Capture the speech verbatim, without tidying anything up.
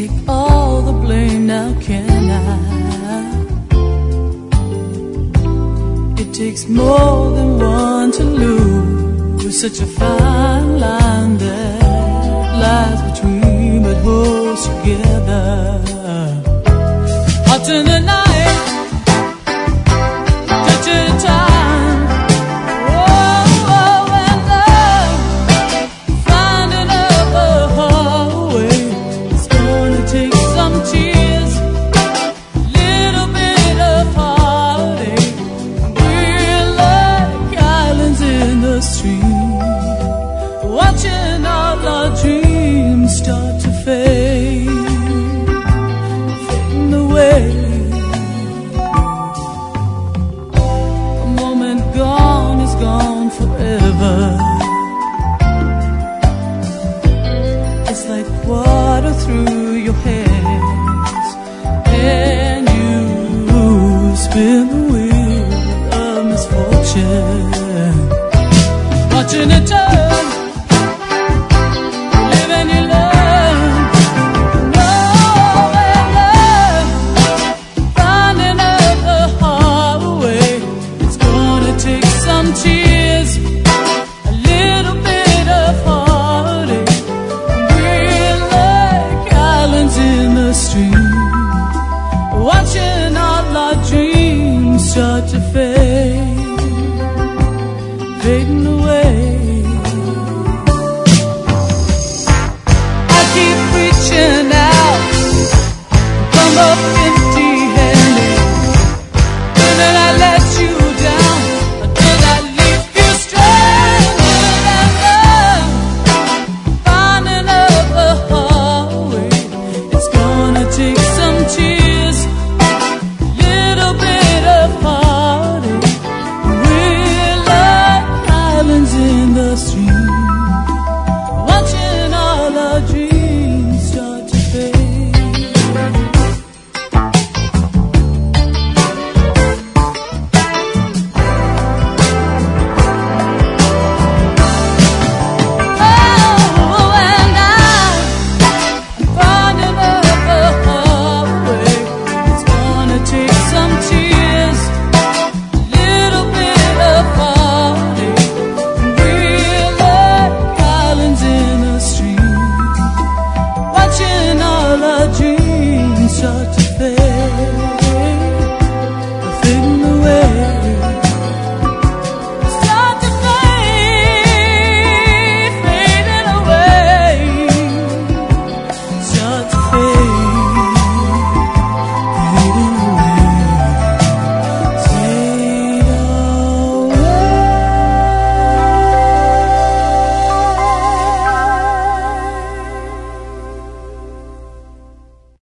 take all the blame, now can I? It takes more than one to lose, such a fine line that lies between but holds together. Hot in the night, touch at a time. Oh, oh, and love, finding a way. It's gonna take some tears, little bit of heartache. We're like islands in the stream, watching all our dreams start to fade, fading away. A moment gone is gone forever. It's like water through your hands, and you spin the wheel of misfortune.